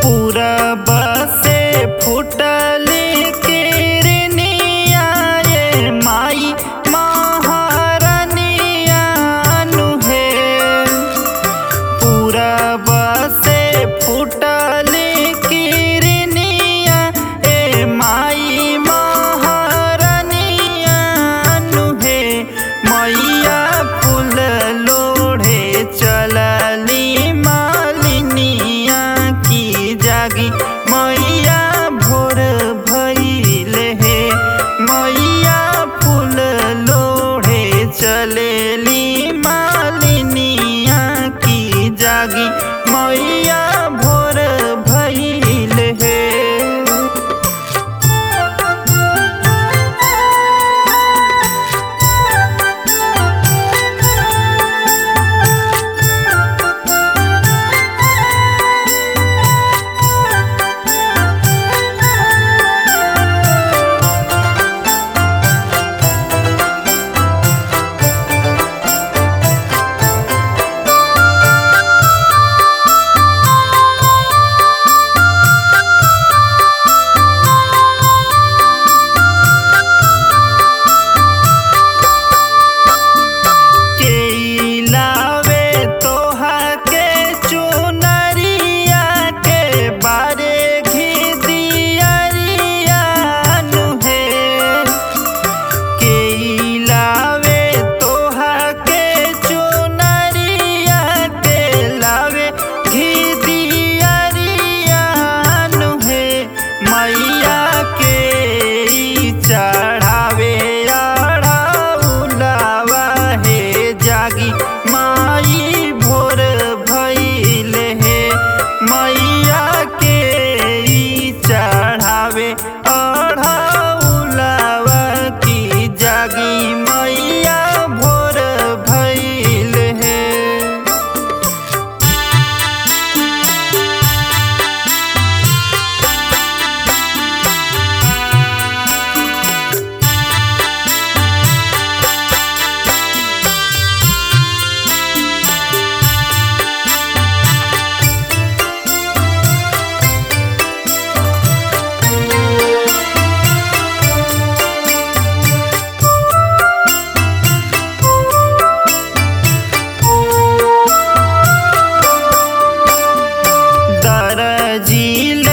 पूरब से फूटली किरनिया ये माई महारानिया नु है। पूरब से फूटली किरनिया ए माई महारानिया नु है। मैया फूल लोढ़े चलली मालिनिया की जागी मैया भोर भइल है। मैया फूल लोढ़े चलेली मालिनिया की जागी मैया भोर भइल है। मैया के चढ़ावे अढ़ाउलावा हे जागी माई भोर भइल है। मैया के चढ़ावे अढ़ाउलावा की जागी मैया भोर भइल है। दरजी